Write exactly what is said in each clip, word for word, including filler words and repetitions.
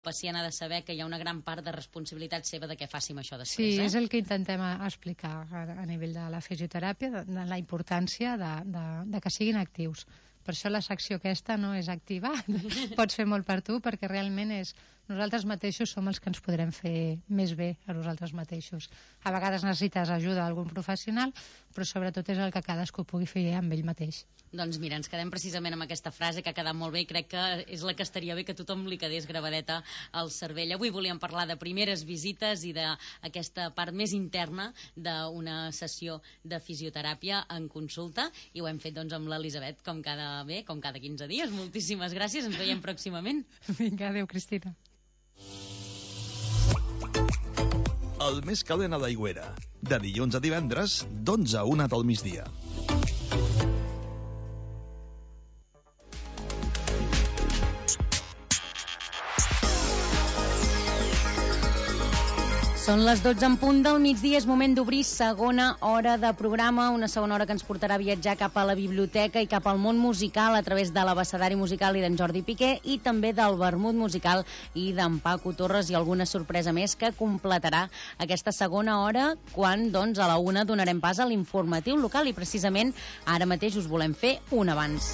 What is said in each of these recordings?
pacient ha de saber que hi ha una gran part de responsabilitat seva de què faci amb això després. Sí, eh? és el que intentem explicar a, a nivell de la fisioteràpia, de, de la importància de, de, de que siguin actius. Per això la secció aquesta no és activa, pots fer molt per tu, perquè realment és nosaltres mateixos som els que ens podrem fer més bé a nosaltres mateixos. A vegades necessites ajuda d'algun professional, però sobretot és el que cadascú pugui fer amb ell mateix. Doncs mira, ens quedem precisament amb aquesta frase que ha quedat molt bé i crec que és la que estaria bé que tothom li quedés gravadeta al cervell. Avui volíem parlar de primeres visites i d'aquesta part més interna d'una sessió de fisioteràpia en consulta i ho hem fet doncs amb l'Elisabet com cada bé, com cada quinze dies. Moltíssimes gràcies, ens veiem pròximament. Vinga, adéu, Cristina. El més calent a l'Aigüera, de dilluns a divendres, d'onze a una del migdia. Són les dotze en punt del migdia, és moment d'obrir segona hora de programa, una segona hora que ens portarà a viatjar cap a la biblioteca i cap al món musical a través de l'abecedari musical i d'en Jordi Piqué i també del vermut musical i d'en Paco Torres i alguna sorpresa més que completarà aquesta segona hora quan doncs a la una donarem pas a l'informatiu local i precisament ara mateix us volem fer un abans.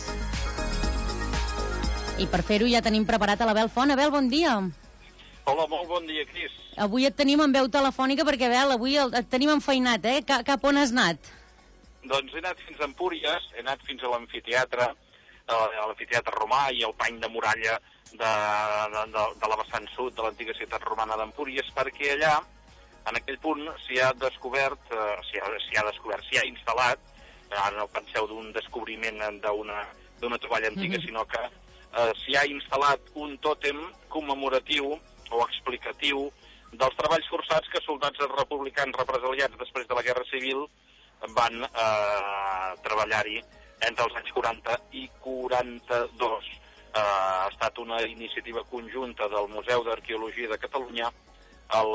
I per fer-ho ja tenim preparat a l'Abel Font. Abel, bon dia. Hola, molt bon dia, Cris. Avui et tenim en veu telefònica perquè, Abel, avui el, et tenim enfeinat, eh? Cap, cap on has anat? Doncs he anat fins a Empúries, he anat fins a l'amfiteatre, a l'amfiteatre romà i al pany de muralla de, de, de, de la vessant sud de l'antiga ciutat romana d'Empúries, perquè allà, en aquell punt, s'hi ha descobert, eh, s'hi ha, s'hi ha descobert, s'hi ha instal·lat, ara no penseu d'un descobriment d'una d'una troballa antiga, mm-hmm. sinó que eh, s'hi ha instal·lat un tòtem commemoratiu o explicatiu dels treballs forçats que soldats republicans represaliats després de la Guerra Civil van eh, treballar-hi entre els anys quaranta i quaranta-dos. Eh, ha estat una iniciativa conjunta del Museu d'Arqueologia de Catalunya, el,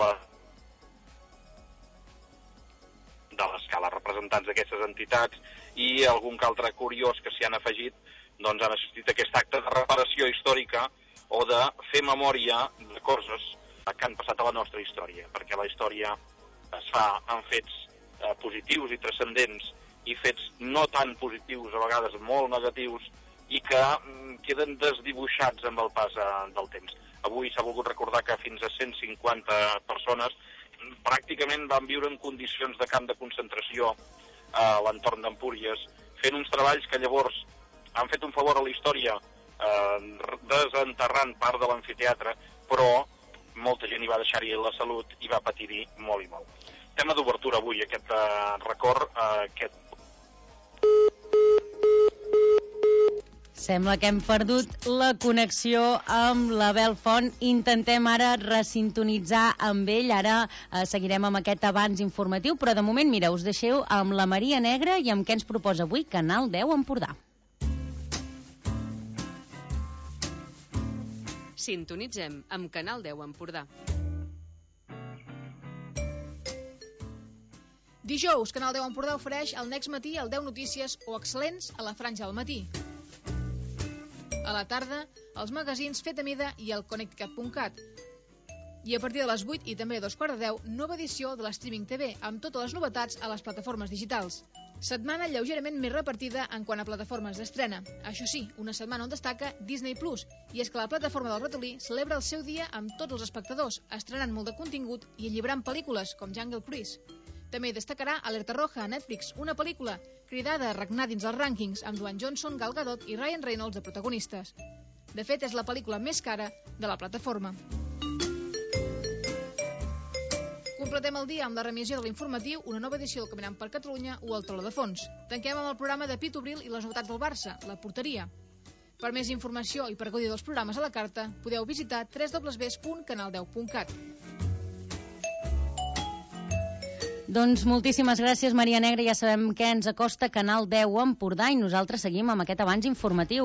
de l'escala representants d'aquestes entitats i algun que altre curiós que s'hi han afegit, doncs han assistit a aquest acte de reparació històrica o de fer memòria de coses que han passat a la nostra història, perquè la història es fa amb fets eh, positius i transcendents i fets no tan positius, a vegades molt negatius, i que mm, queden desdibuixats amb el pas eh, del temps. Avui s'ha volgut recordar que fins a cent cinquanta persones pràcticament van viure en condicions de camp de concentració a l'entorn d'Empúries, fent uns treballs que llavors han fet un favor a la història eh, desenterrant part de l'amfiteatre, però molta gent hi va deixar-hi la salut i va patir-hi molt i molt. Tema d'obertura avui, aquest eh, record, eh, aquest... Sembla que hem perdut la connexió amb l'Abel Font. Intentem ara resintonitzar amb ell. Ara eh, seguirem amb aquest abans informatiu, però de moment, mira, us deixeu amb la Maria Negra i amb què ens proposa avui Canal deu Empordà. Sintonitzem amb Canal deu Empordà. Dijous, Canal deu Empordà ofereix el Next Matí, el deu Notícies o Excel·lents a la franja del matí. A la tarda, els magazins Fet a Mida i el Connecticut punt cat. I a partir de les vuit i també a dos quarts de deu, nova edició de l'Streaming T V, amb totes les novetats a les plataformes digitals. Setmana lleugerament més repartida en quant a plataformes d'estrena. Això sí, una setmana on destaca Disney Plus, i és que la plataforma del ratolí celebra el seu dia amb tots els espectadors, estrenant molt de contingut i alliberant pel·lícules com Jungle Cruise. També destacarà Alerta Roja a Netflix, una pel·lícula cridada a regnar dins els rànquings amb Dwayne Johnson, Gal Gadot i Ryan Reynolds de protagonistes. De fet, és la pel·lícula més cara de la plataforma. Completem el dia amb la remissió de l'informatiu, una nova edició del Caminant per Catalunya o el Tola de Fons. Tanquem amb el programa de Pitu Bril i les novetats del Barça, la porteria. Per més informació i per gaudir dels programes a la carta, podeu visitar w w w punt canal deu punt cat. Doncs moltíssimes gràcies, Maria Negra. Ja sabem què ens acosta Canal deu Empordà i nosaltres seguim amb aquest abans informatiu.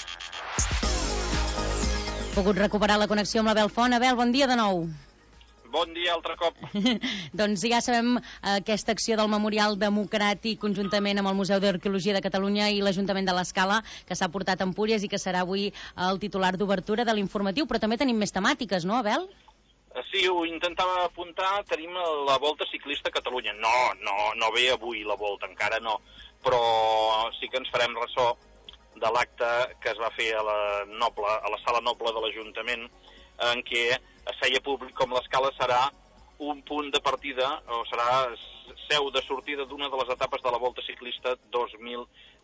He pogut recuperar la connexió amb l'Abel Font. Abel, bon dia de nou. Bon dia altre cop. Doncs ja sabem aquesta acció del Memorial Democràtic conjuntament amb el Museu d'Arqueologia de Catalunya i l'Ajuntament de l'Escala, que s'ha portat a Empúries i que serà avui el titular d'obertura de l'informatiu, però també tenim més temàtiques, no, Abel? Sí, ho intentava apuntar, tenim la Volta Ciclista a Catalunya. No, no, no ve avui la Volta, encara no, però sí que ens farem ressò de l'acte que es va fer a la, Noble, a la Sala Noble de l'Ajuntament, en què es feia públic com l'Escala serà un punt de partida, o serà seu de sortida d'una de les etapes de la Volta Ciclista dos mil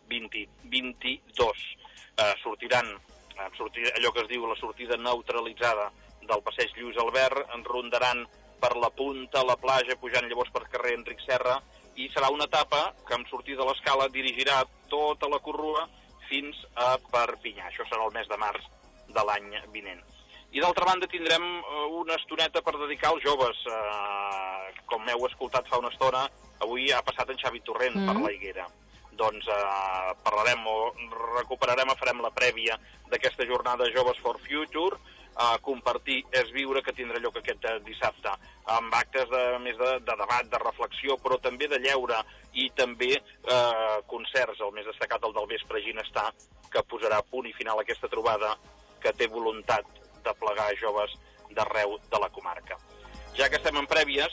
vint-vint-dos. Eh, sortiran, sortir, allò que es diu la sortida neutralitzada del passeig Lluís Albert, en rondaran per la punta, la platja, pujant llavors per carrer Enric Serra, i serà una etapa que amb sortida de l'Escala dirigirà tota la corrua fins a Perpinyà. Això serà el mes de març de l'any vinent. I d'altra banda tindrem una estoneta per dedicar als joves. Eh, com heu escoltat fa una estona, avui ha passat en Xavi Torrent mm. per la Higuera. Doncs eh, parlarem o recuperarem, farem la prèvia d'aquesta jornada Joves for Future, eh, compartir és viure, que tindrà lloc aquest dissabte, amb actes de, més de, de debat, de reflexió, però també de lleure, i també eh, concerts, el més destacat el del vespre Ginestar, que posarà punt i final a aquesta trobada que té voluntat de plegar joves d'arreu de la comarca. Ja que estem en prèvies,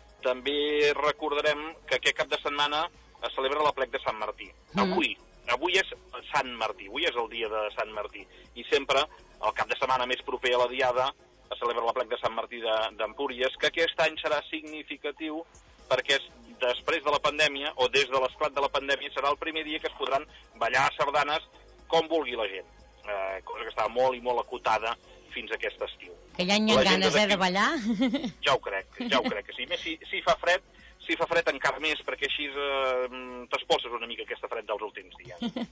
també recordarem que aquest cap de setmana es celebra l'Aplec de Sant Martí. Mm. Avui, avui és Sant Martí, avui és el dia de Sant Martí, i sempre, el cap de setmana més proper a la Diada, es celebra l'Aplec de Sant Martí d'Empúries, que aquest any serà significatiu perquè és després de la pandèmia, o des de l'esclat de la pandèmia, serà el primer dia que es podran ballar sardanes com vulgui la gent, eh, cosa que estava molt i molt acotada fins a aquest estiu. Que ja n'hi ha ganes, eh, de ballar? Ja ho crec, ja ho crec que sí. Més si, si fa fred, si fa fred encara més, perquè així eh, t'espolses una mica aquesta fred dels últims dies.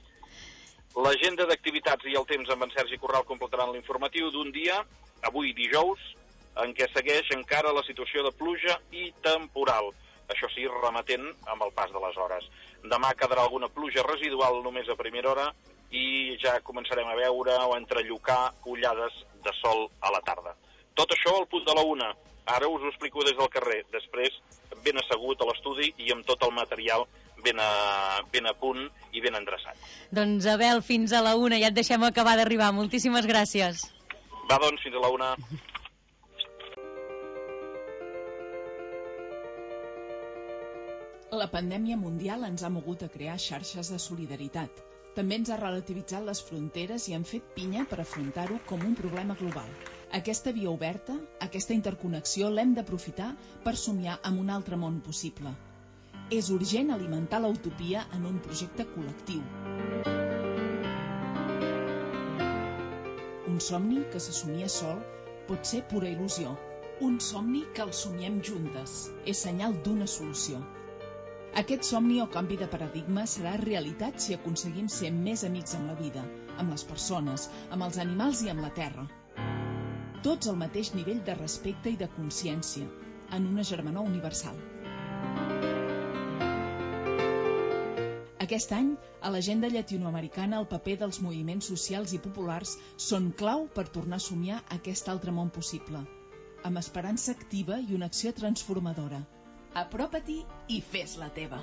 L'agenda d'activitats i el temps amb en Sergi Corral completaran l'informatiu d'un dia, avui dijous, en què segueix encara la situació de pluja i temporal. Això sí, remetent amb el pas de les hores. Demà quedarà alguna pluja residual només a primera hora i ja començarem a veure o a entrellocar ullades de sol a la tarda. Tot això al punt de la una. Ara us ho explico des del carrer. Després, ben assegut a l'estudi i amb tot el material ben a, ben a punt i ben endreçat. Doncs, Abel, fins a la una. Ja et deixem acabar d'arribar. Moltíssimes gràcies. Va, doncs, fins a la una. La pandèmia mundial ens ha mogut a crear xarxes de solidaritat. També ens ha relativitzat les fronteres i hem fet pinya per afrontar-ho com un problema global. Aquesta via oberta, aquesta interconnexió, l'hem d'aprofitar per somiar amb un altre món possible. És urgent alimentar l'utopia en un projecte col·lectiu. Un somni que se somia sol pot ser pura il·lusió. Un somni que el somiem juntes és senyal d'una solució. Aquest somni o canvi de paradigma serà realitat si aconseguim ser més amics amb la vida, amb les persones, amb els animals i amb la terra. Tots al mateix nivell de respecte i de consciència, en una germanor universal. Aquest any, a l'agenda llatinoamericana, el paper dels moviments socials i populars són clau per tornar a somiar aquest altre món possible, amb esperança activa i una acció transformadora. Apropa-t'hi i fes-la teva.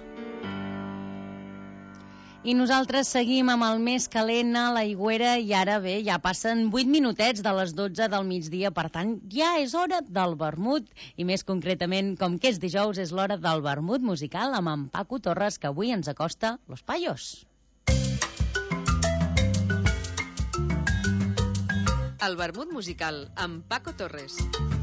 I nosaltres seguim amb el més calent a l'Aigüera i ara bé, ja passen vuit minutets de les dotze del migdia, per tant, ja és hora del vermut i més concretament, com que és dijous, és l'hora del vermut musical amb en Paco Torres, que avui ens acosta Los Payos. El vermut musical amb Paco Torres.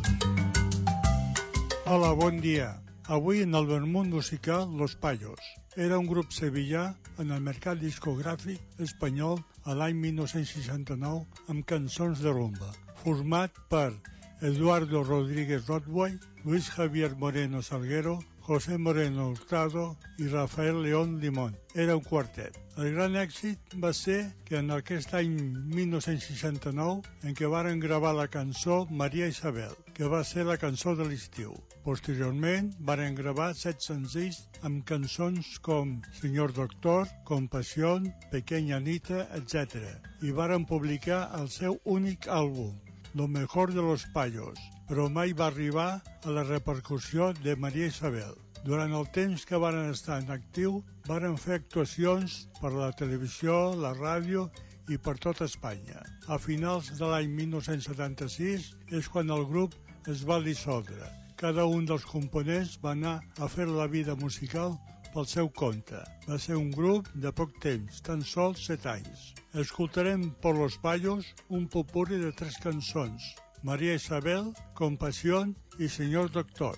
Hola, bon dia. Avui en el vermut musical Los Payos. Era un grup sevillà en el mercat discogràfic espanyol a l'any mil nou-cents seixanta-nou amb cançons de rumba, format per Eduardo Rodríguez Rodway, Luis Javier Moreno Salguero, José Moreno Hurtado i Rafael León Limón. Era un quartet. El gran èxit va ser que en aquest any mil nou-cents seixanta-nou en què varen gravar la cançó Maria Isabel, que va ser la cançó de l'estiu. Posteriorment varen gravar set senzills amb cançons com Señor Doctor, Compasión, Pequeña Anita, etcètera. I varen publicar el seu únic àlbum, Lo Mejor de los Payos, però mai va arribar a la repercussió de Maria Isabel. Durant el temps que van estar en actiu, van fer actuacions per a la televisió, la ràdio i per tot Espanya. A finals de l'any mil nou-cents setanta-sis és quan el grup es va dissoldre. Cada un dels components va anar a fer la vida musical pel seu compte. Va ser un grup de poc temps, tan sols set anys. Escoltarem Por los Payos un popurri de tres cançons: María Isabel, Compasión y Señor Doctor.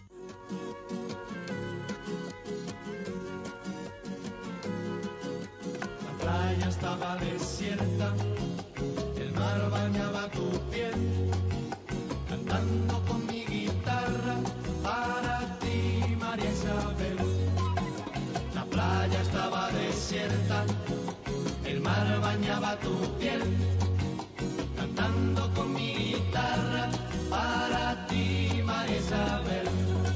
La playa estaba desierta, el mar bañaba tu piel, cantando con mi guitarra para ti, María Isabel. La playa estaba desierta, el mar bañaba tu piel, cantando con mi guitarra para ti, María Isabel.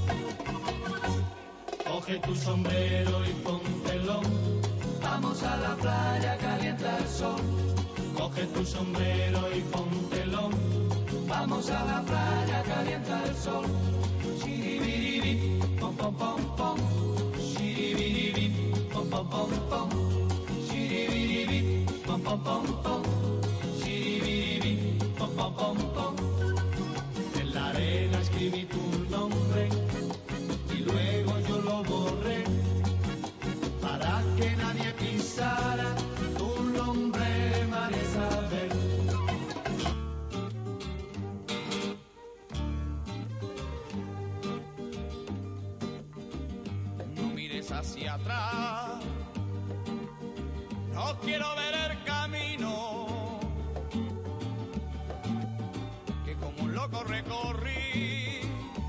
Coge tu sombrero y póntelo, vamos a la playa, calienta el sol. Coge tu sombrero y póntelo, vamos a la playa, calienta el sol. Shiribiribi, pom pom pom pom. Shiribiribi, pom pom pom pom. Shiribiribi, pom pom pom pom. Shiribiribi, pom pom pom pom. En la arena escribí tu nombre y luego yo lo borré para que nadie pisara tu nombre, María Isabel. No mires hacia atrás, no quiero ver el camino que como un loco recorrí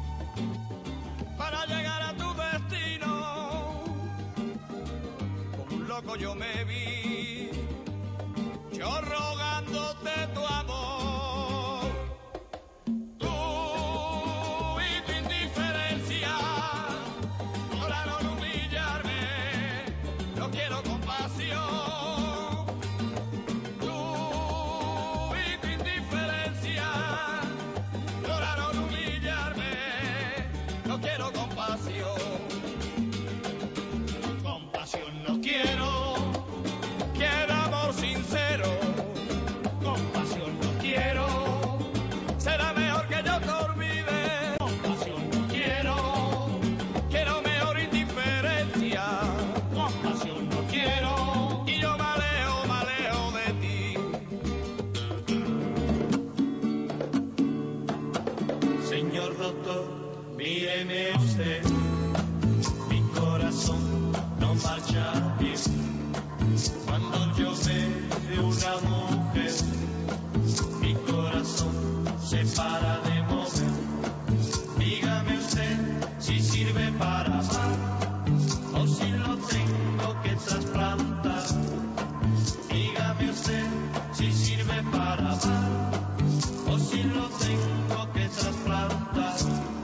para llegar a tu destino. Como un loco yo me vi, yo rogándote tu amor. Tú y tu indiferencia lograron humillarme, no quiero compasión. Tú y tu indiferencia lograron humillarme, no quiero compasión. Compasión no quiero, quiero amor sincero. Compasión no quiero, será mejor que yo te olvide. Compasión no quiero, quiero mejor indiferencia. Compasión no quiero, y yo me alejo, me alejo de ti. Señor doctor, míreme usted, mi corazón no marcha bien. Cuando yo veo una mujer, mi corazón se para de mover. Dígame usted si sirve para amar o si lo tengo que trasplantar. Dígame usted si sirve para amar o si lo tengo que trasplantar.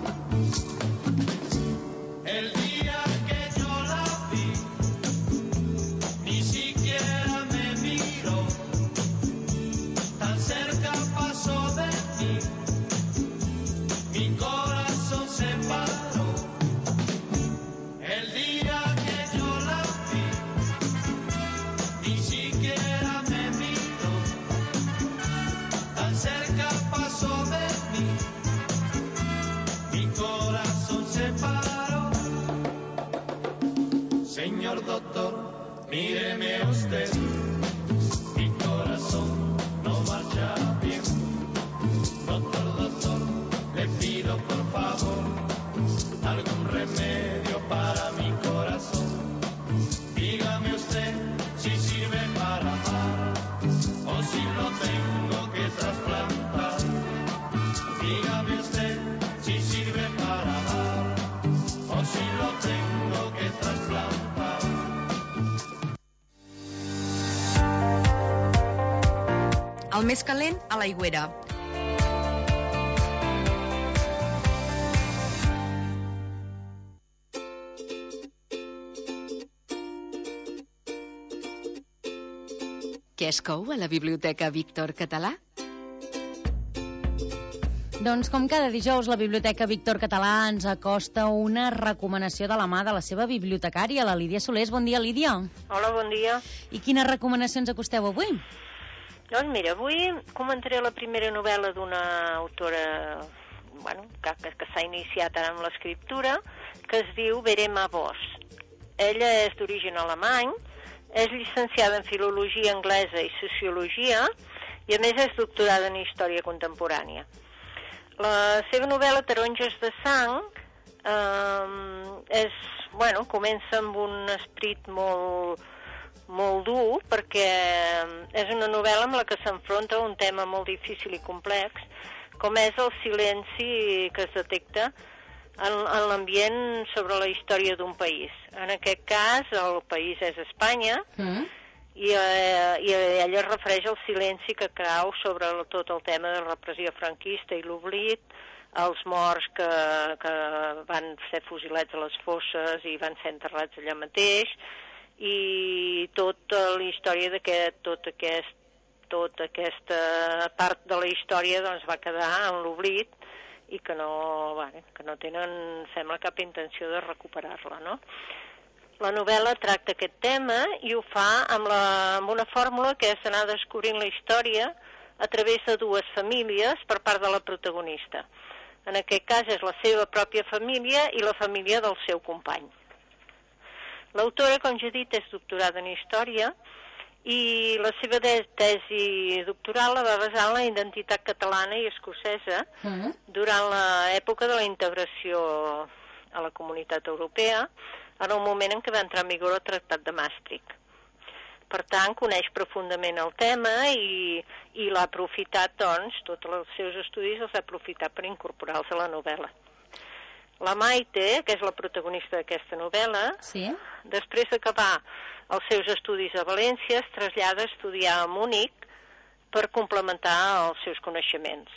El día que yo la vi, ni siquiera me miró, tan cerca pasó de mí, mi corazón se paró. El día que yo la vi, ni siquiera me miró, tan cerca pasó de mí, mi corazón se paró. Señor doctor, míreme usted, mi corazón no marcha bien. Doctor, doctor, le pido por favor algún remedio para mi corazón. Dígame usted si sirve para amar o si lo tengo que trasplantar. Dígame usted si sirve para amar o si lo tengo que trasplantar. El més calent a l'Aigüera. Què es cou a la Biblioteca Víctor Català? Doncs com cada dijous, la Biblioteca Víctor Català ens acosta una recomanació de la mà de la seva bibliotecària, la Lídia Solés. Bon dia, Lídia. Hola, bon dia. I quines recomanacions acosteu avui? Doncs mira, avui comentaré la primera novel·la d'una autora bueno, que, que s'ha iniciat ara amb l'escriptura, que es diu Verema Vos. Ella és d'origen alemany, és llicenciada en Filologia Anglesa i Sociologia, i a més és doctorada en Història Contemporània. La seva novel·la Taronges de sang eh, és, bueno, comença amb un esperit molt, molt dur, perquè és una novel·la amb la que s'enfronta a un tema molt difícil i complex, com és el silenci que es detecta en, en l'ambient sobre la història d'un país. En aquest cas, el país és Espanya, mm. I, eh, i ella es refereix al silenci que cau sobre el, tot el tema de la repressió franquista i l'oblit, els morts que, que van ser fusilats a les fosses i van ser enterrats allà mateix, i tota la història d'aquest, tot aquest, tota aquesta part de la història doncs, va quedar en l'oblit i que no, bueno, que no tenen, sembla, cap intenció de recuperar-la, no? La novel·la tracta aquest tema i ho fa amb, la, amb una fórmula que és anar descobrint la història a través de dues famílies per part de la protagonista. En aquest cas és la seva pròpia família i la família del seu company. L'autora, com ja he dit, és doctorada en Història i la seva tesi doctoral la va basar en la identitat catalana i escocesa mm. durant l'època de la integració a la comunitat europea, en el moment en què va entrar en vigor el Tractat de Maastricht. Per tant, coneix profundament el tema i, i l'ha aprofitat, doncs, tots els seus estudis els ha aprofitat per incorporar-los a la novel·la. La Maite, que és la protagonista d'aquesta novel·la, sí? Després d'acabar els seus estudis a València, es trasllada a estudiar a Múnich per complementar els seus coneixements.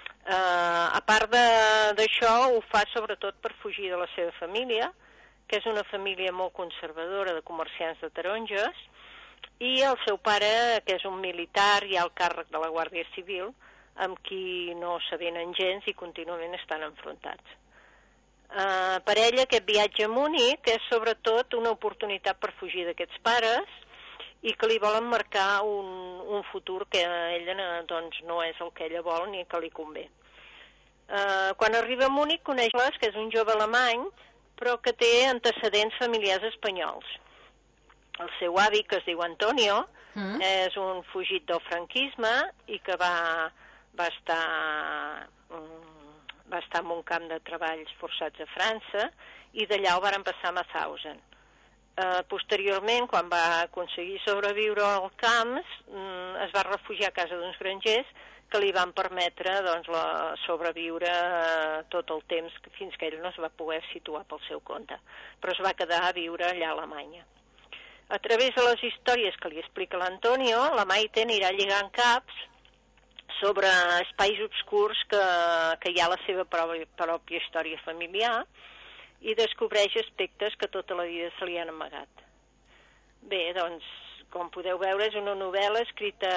Uh, a part d'això, ho fa sobretot per fugir de la seva família, que és una família molt conservadora de comerciants de taronges, i el seu pare, que és un militar i al càrrec de la Guàrdia Civil, amb qui no s'avenen gens i contínuament estan enfrontats. Uh, per ella, aquest viatge a Múnich és sobretot una oportunitat per fugir d'aquests pares i que li volen marcar un, un futur que a ella doncs, no és el que ella vol ni que li convé. Uh, quan arriba a Múnich coneix les que és un jove alemany però que té antecedents familiars espanyols. El seu avi, que es diu Antonio, mm. és un fugit del franquisme i que va, va, estar, va estar en un camp de treballs forçats a França i d'allà ho varen passar a Mauthausen. Uh, posteriorment, quan va aconseguir sobreviure als camps, um, es va refugiar a casa d'uns grangers que li van permetre doncs, la, sobreviure uh, tot el temps fins que ell no es va poder situar pel seu compte. Però es va quedar a viure allà a Alemanya. A través de les històries que li explica l'Antonio, la Maite anirà lligant caps sobre espais obscurs que, que hi ha a la seva pròpia, pròpia història familiar i descobreix aspectes que tota la vida se li han amagat. Bé, doncs, com podeu veure, és una novel·la escrita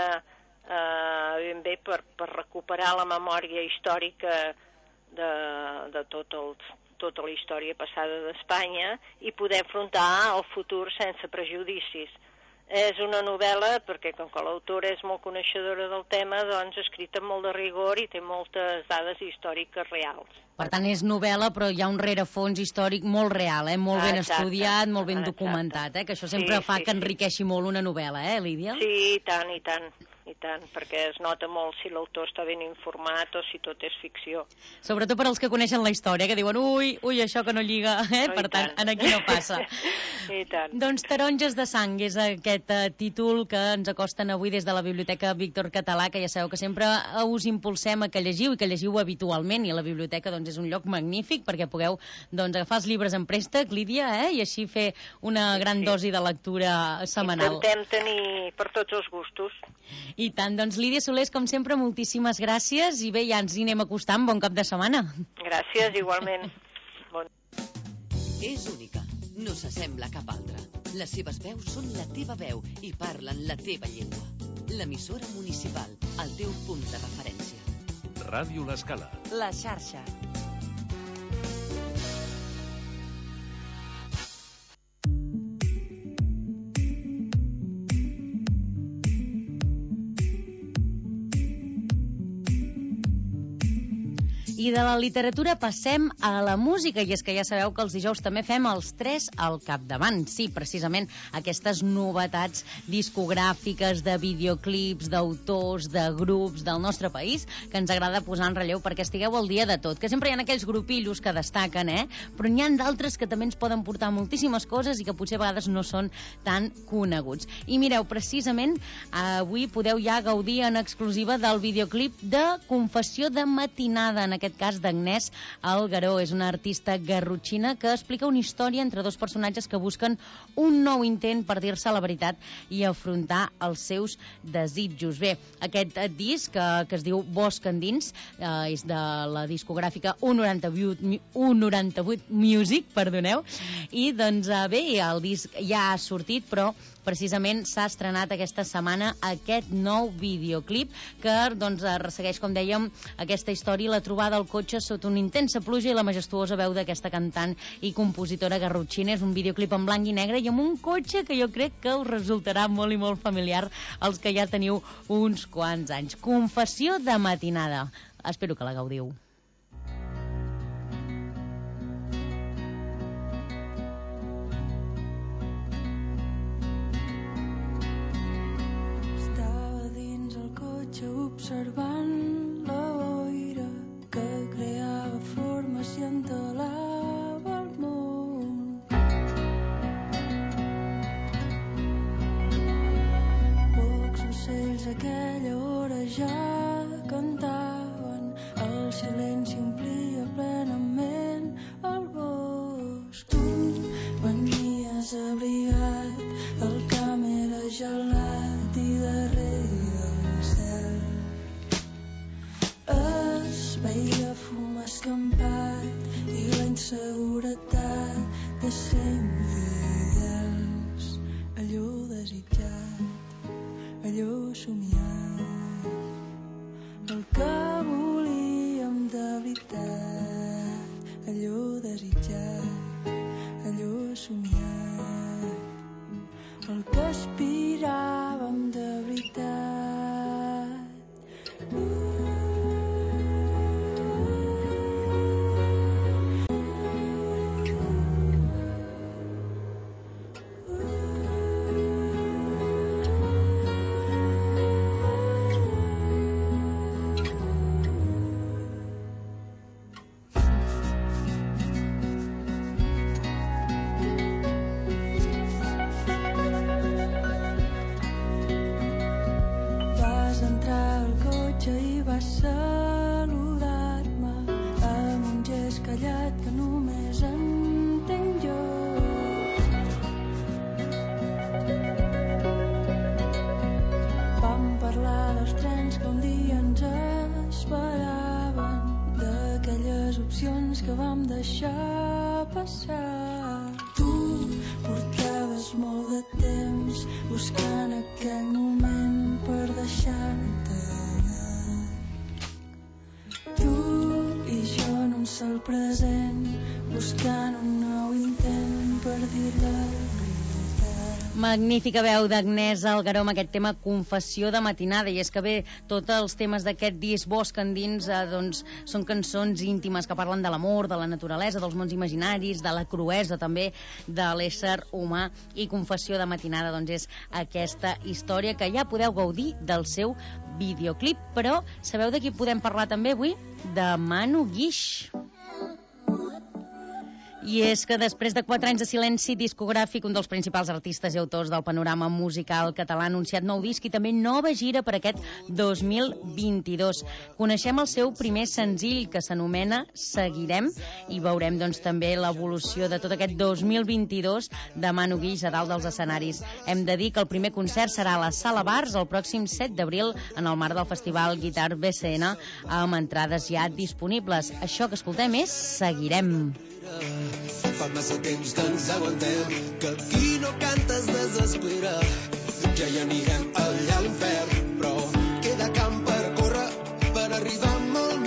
Uh, ben bé per, per recuperar la memòria històrica de, de tot el, tota la història passada d'Espanya i poder afrontar el futur sense prejudicis. És una novel·la, perquè com que l'autora és molt coneixedora del tema, doncs escrita amb molt de rigor i té moltes dades històriques reals. Per tant, és novel·la, però hi ha un rerefons històric molt real, eh? Molt ben Exacte. estudiat, molt ben Exacte. documentat, eh? Que això sempre sí, fa sí, que enriqueixi sí. molt una novel·la, eh, Lídia? Sí, i tant, i tant. I tant, perquè es nota molt si l'autor està ben informat o si tot és ficció. Sobretot per als que coneixen la història, que diuen, ui, ui, això que no lliga, eh? No, per tant, tant, aquí no passa. I tant. Doncs Taronges de sang és aquest uh, títol que ens acosten avui des de la Biblioteca Víctor Català, que ja sabeu que sempre us impulsem a que llegiu i que llegiu habitualment, i la biblioteca doncs, és un lloc magnífic perquè pugueu doncs, agafar els llibres en préstec, Lídia, eh? I així fer una sí, gran sí. dosi de lectura setmanal. Intentem tenir per tots els gustos. I tant, doncs Lídia Solés, com sempre, moltíssimes gràcies i bé, ja ens hi anem acostant. Bon cap de setmana. Gràcies, igualment. Bon. És única, no s'assembla a cap altra. Les seves veus són la teva veu i parlen la teva llengua. L'emissora municipal, el teu punt de referència. Ràdio L'Escala. La xarxa. I de la literatura passem a la música, i és que ja sabeu que els dijous també fem els tres al capdavant. Sí, precisament aquestes novetats discogràfiques de videoclips, d'autors, de grups del nostre país, que ens agrada posar en relleu perquè estigueu al dia de tot, que sempre hi ha aquells grupillos que destaquen, eh? Però n'hi ha d'altres que també ens poden portar moltíssimes coses i que potser a vegades no són tan coneguts. I mireu, precisament avui podeu ja gaudir en exclusiva del videoclip de Confessió de matinada, en aquest cas d'Agnès Algaró. És una artista garrotxina que explica una història entre dos personatges que busquen un nou intent per dir-se la veritat i afrontar els seus desitjos. Bé, aquest disc que, que es diu Bosc endins eh, és de la discogràfica u noranta-vuit Music, perdoneu, i doncs eh, bé, el disc ja ha sortit, però precisament s'ha estrenat aquesta setmana aquest nou videoclip que doncs, ressegueix, com dèiem, aquesta història i la trobada al cotxe sota una intensa pluja i la majestuosa veu d'aquesta cantant i compositora garrotxina. És un videoclip en blanc i negre i amb un cotxe que jo crec que us resultarà molt i molt familiar als que ja teniu uns quants anys. Confessió de matinada. Espero que la gaudiu. Observant la boira que creava formes i entelava el món. Pocs ocells a aquella hora ja cantaven, el silenci omplia plenament el bosc. Tu venies abrigat, el camp era gelat i darrere es veia fum escampat i la inseguretat de ser infidels. Allò desitjat, allò somiat, el que volíem de veritat. Allò desitjat, allò somiat, el que aspiràvem de veritat. Saludar-me amb un gest callat que només entenc jo. Vam parlar dels trens que un dia ens esperaven, d'aquelles opcions que vam deixar passar. Tu portaves molt de temps buscant aquell moment per deixar-te. El present, buscant un nou intent per dir la veritat. Magnífica veu d'Agnès Algaró amb aquest tema Confessió de matinada. I és que bé, tots els temes d'aquest disc Bosc endins eh, doncs, són cançons íntimes que parlen de l'amor, de la naturalesa, dels mons imaginaris, de la cruesa també de l'ésser humà. I Confessió de matinada doncs, és aquesta història que ja podeu gaudir del seu videoclip. Però sabeu de qui podem parlar també avui? De Manu Guix. I és que després de quatre anys de silenci discogràfic, un dels principals artistes i autors del panorama musical català ha anunciat nou disc i també nova gira per aquest dos mil vint-i-dos. Coneixem el seu primer senzill, que s'anomena Seguirem, i veurem doncs, també l'evolució de tot aquest dos mil vint-i-dos de Manu Guix a dalt dels escenaris. Hem de dir que el primer concert serà a la Sala Bars el pròxim set d'abril en el marc del festival Guitar B C N, amb entrades ja disponibles. Això que escoltem és Seguirem. Fa massa temps que ens aguantem, que aquí no cantes desespera. Ja hi anirem allà a l'infern, però queda camp per córrer, per arribar molt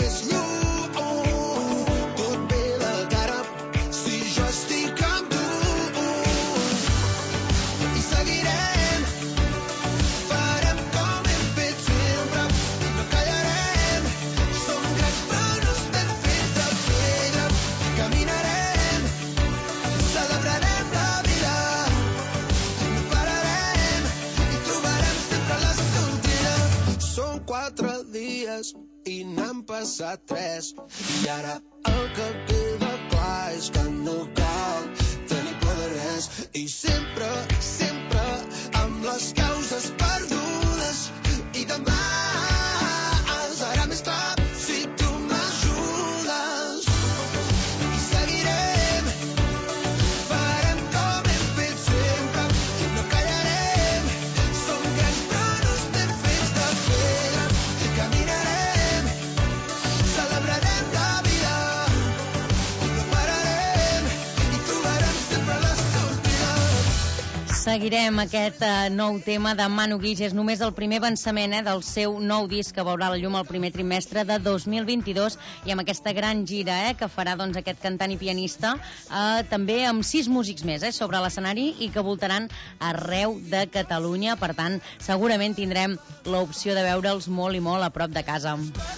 passat tres. I ara el que queda clar és que no cal tenir por de res. I sempre, sempre amb les causes perdudes. I demà serà més clar si tu m'ajudes. I seguirem, farem com hem fet sempre. I no callarem, som grans però no estem fets de pedra. I caminarem, celebrarem la vida. I no pararem, i trobarem sempre la sortida. Seguirem aquest uh, nou tema de Manu Guix. És només el primer avançament eh, del seu nou disc que veurà la llum el primer trimestre de dos mil vint-i-dos i amb aquesta gran gira eh, que farà doncs, aquest cantant i pianista eh, també amb sis músics més eh, sobre l'escenari i que voltaran arreu de Catalunya. Per tant, segurament tindrem l'opció de veure'ls molt i molt a prop de casa.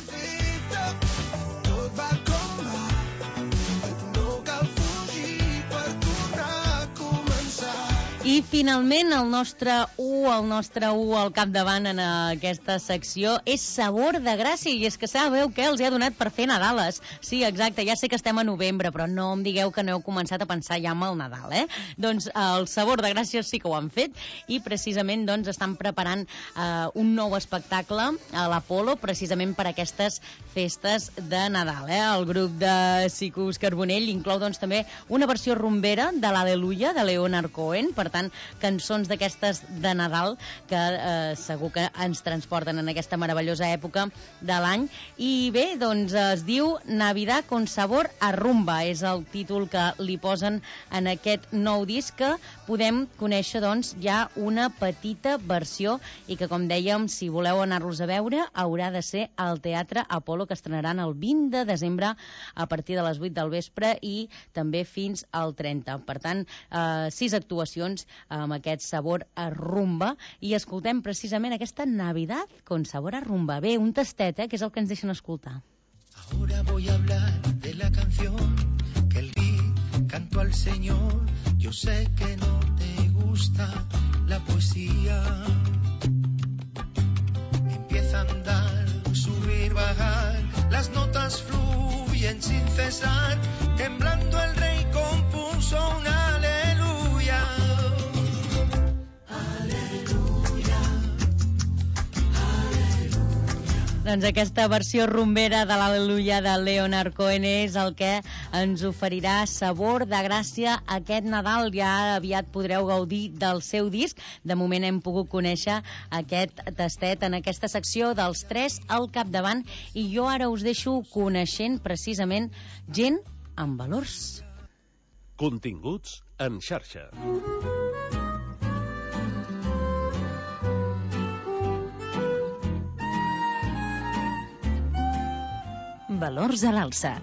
Tot va com va, no cal fugir per tornar a començar. I finalment el nostre u, el nostre u al capdavant en aquesta secció és Sabor de Gràcia, i és que sabeu què els hi ha donat per fer Nadales. Sí, exacte, ja sé que estem a novembre, però no em digueu que no heu començat a pensar ja en el Nadal, eh? Doncs el Sabor de Gràcia sí que ho han fet i precisament doncs estan preparant eh, un nou espectacle a l'Apolo precisament per aquestes festes de Nadal, eh? El grup de Sicus Carbonell inclou doncs també una versió rumbera de l'Al·leluia de Leonard Cohen, per tant, cançons d'aquestes de Nadal que eh, segur que ens transporten en aquesta meravellosa època de l'any. I bé, doncs es diu Navidad con sabor a rumba, és el títol que li posen en aquest nou disc, que podem conèixer doncs ja una petita versió i que, com dèiem, si voleu anar-los a veure, haurà de ser al Teatre Apolo, que estrenaran el vint de desembre a partir de les vuit del vespre i també fins al trenta. Per tant, eh, sis actuacions amb aquest sabor a rumba i escoltem precisament aquesta Navidad con sabor a rumba. Bé, un tastet, eh, que és el que ens deixen escoltar. Ahora voy a hablar de la canción que el vi canto al Señor. Yo sé que no te gusta la poesía. Empieza a andar, subir, bajar, las notas fluyen sin cesar, temblando el rey compuso una aleluya. Doncs aquesta versió rumbera de l'Al·leluia de Leonard Cohen és el que ens oferirà Sabor de Gràcia aquest Nadal. Ja aviat podreu gaudir del seu disc. De moment hem pogut conèixer aquest tastet en aquesta secció dels tres al capdavant i jo ara us deixo coneixent precisament gent amb valors. Continguts en xarxa. Valors a l'alça.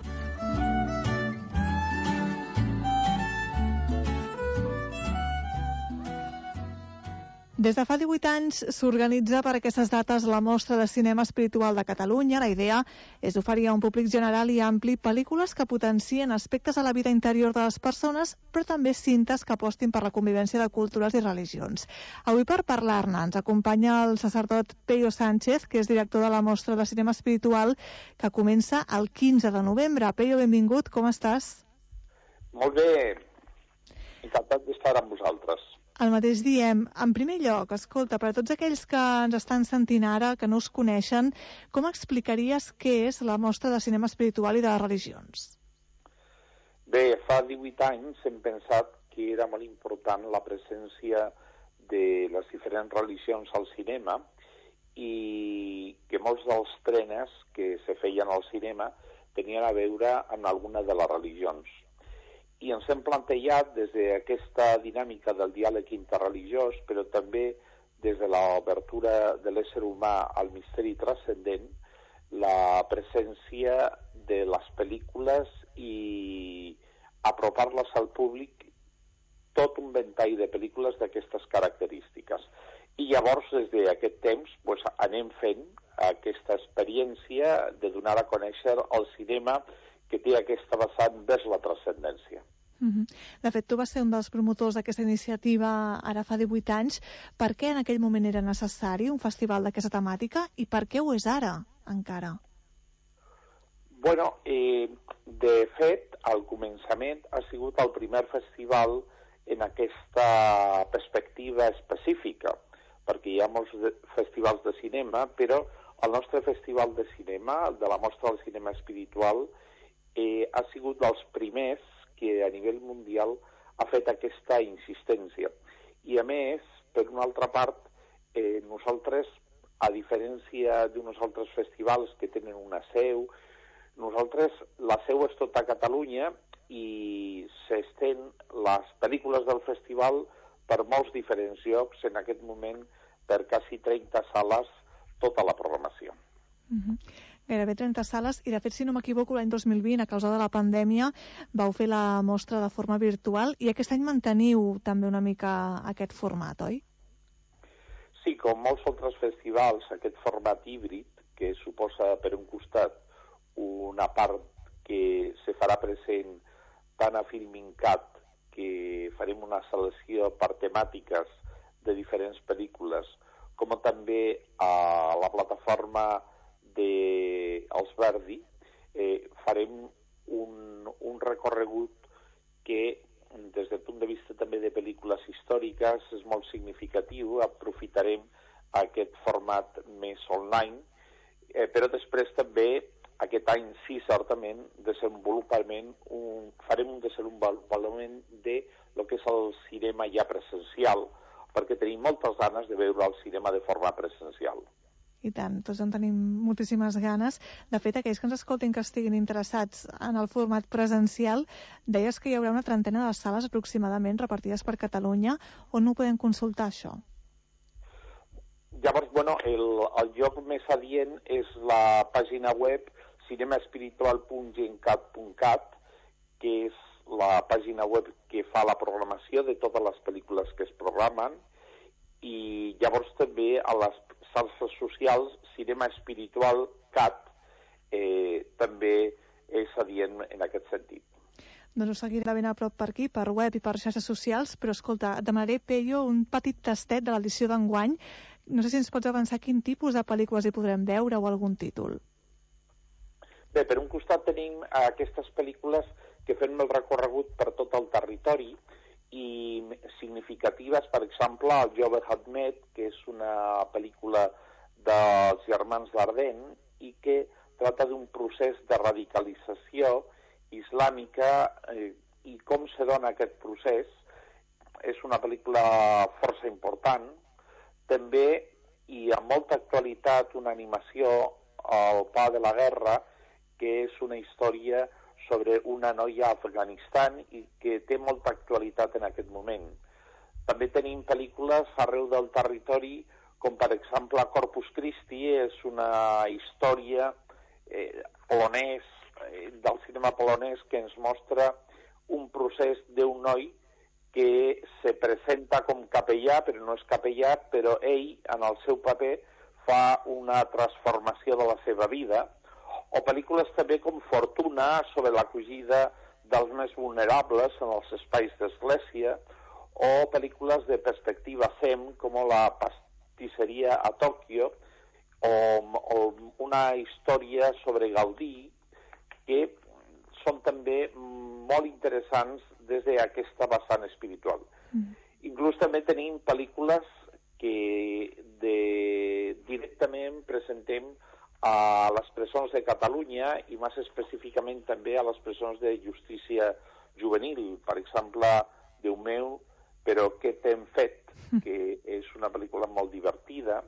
Des de fa divuit anys s'organitza per aquestes dates la Mostra de Cinema Espiritual de Catalunya. La idea és oferir a un públic general i ampli pel·lícules que potencien aspectes a la vida interior de les persones, però també cintes que apostin per la convivència de cultures i religions. Avui, per parlar-ne, ens acompanya el sacerdot Peyo Sánchez, que és director de la Mostra de Cinema Espiritual, que comença el quinze de novembre. Peyo, benvingut, com estàs? Molt bé, encantat d'estar amb vosaltres. El mateix diem. En primer lloc, escolta, per a tots aquells que ens estan sentint ara, que no us coneixen, com explicaries què és la Mostra de Cinema Espiritual i de Religions? Bé, fa divuit anys hem pensat que era molt important la presència de les diferents religions al cinema i que molts dels trenes que se feien al cinema tenien a veure amb alguna de les religions. I ens hem plantejat des d'aquesta dinàmica del diàleg interreligiós, però també des de l'obertura de l'ésser humà al misteri transcendent, la presència de les pel·lícules i apropar-les al públic, tot un ventall de pel·lícules d'aquestes característiques. I llavors, des d'aquest temps, doncs, anem fent aquesta experiència de donar a conèixer el cinema que té aquesta vessant vers la transcendència. Mm-hmm. De fet, tu vas ser un dels promotors d'aquesta iniciativa ara fa divuit anys. Per què en aquell moment era necessari un festival d'aquesta temàtica i per què ho és ara, encara? Bueno, eh, de fet, al començament ha sigut el primer festival en aquesta perspectiva específica, perquè hi ha molts de, festivals de cinema, però el nostre festival de cinema, de la Mostra del Cinema Espiritual, eh, ha sigut dels primers que a nivell mundial ha fet aquesta insistència. I a més, per una altra part, eh, nosaltres, a diferència d'uns altres festivals que tenen una seu, nosaltres, la seu és tota Catalunya i s'estén les pel·lícules del festival per molts diferents llocs, en aquest moment per quasi trenta sales, tota la programació. Uh-huh. Gairebé trenta sales, i de fet, si no m'equivoco, l'any dos mil vint, a causa de la pandèmia, vau fer la mostra de forma virtual, i aquest any manteniu també una mica aquest format, oi? Sí, com molts altres festivals, aquest format híbrid, que suposa, per un costat, una part que se farà present tant a Filmincat, que farem una selecció per temàtiques de diferents pel·lícules, com també a la plataforma dels Verdi, eh, farem un, un recorregut que, des del punt de vista també de pel·lícules històriques, és molt significatiu. Aprofitarem aquest format més online, eh, però després també, aquest any sí, certament, desenvolupament un, farem un desenvolupament de lo que és el cinema ja presencial, perquè tenim moltes ganes de veure el cinema de forma presencial. I tant, tots en tenim moltíssimes ganes. De fet, aquells que ens escoltin que estiguin interessats en el format presencial, deies que hi haurà una trentena de sales aproximadament repartides per Catalunya. On ho podem consultar, això? Llavors, bueno, el, el lloc més adient és la pàgina web cinema espiritual punt gencat punt cat, que és la pàgina web que fa la programació de totes les pel·lícules que es programen, i llavors també a les xarxes socials Cinema Espiritual Cat eh, també és adient en aquest sentit. Doncs ho seguiré ben a prop per aquí, per web i per xarxes socials, però escolta, et demanaré, Peyo, un petit tastet de l'edició d'enguany. No sé si ens pots avançar quin tipus de pel·lícules hi podrem veure o algun títol. Bé, per un costat tenim aquestes pel·lícules que fem el recorregut per tot el territori i significatives, per exemple, el Jove Ahmed, que és una pel·lícula dels germans Dardenne i que tracta d'un procés de radicalització islàmica eh, i com se dona aquest procés. És una pel·lícula força important. També, i amb molta actualitat, una animació, El pa de la guerra, que és una història sobre una noia a Afganistan i que té molta actualitat en aquest moment. També tenim pel·lícules arreu del territori, com per exemple Corpus Christi, és una història eh, polonès, eh, del cinema polonès, que ens mostra un procés d'un noi que se presenta com capellà, però no és capellà, però ell, en el seu paper, fa una transformació de la seva vida. O pel·lícules també com Fortuna, sobre l'acollida dels més vulnerables en els espais d'església, o pel·lícules de perspectiva S E M, com La pastisseria a Tòquio, o, o una història sobre Gaudí, que són també molt interessants des d'aquesta vessant espiritual. Mm. Inclús també tenim pel·lícules que de, directament presentem a les presons de Catalunya i més específicament també a les presons de justícia juvenil. Per exemple, Déu meu, però què t'hem fet? Que és una pel·lícula molt divertida.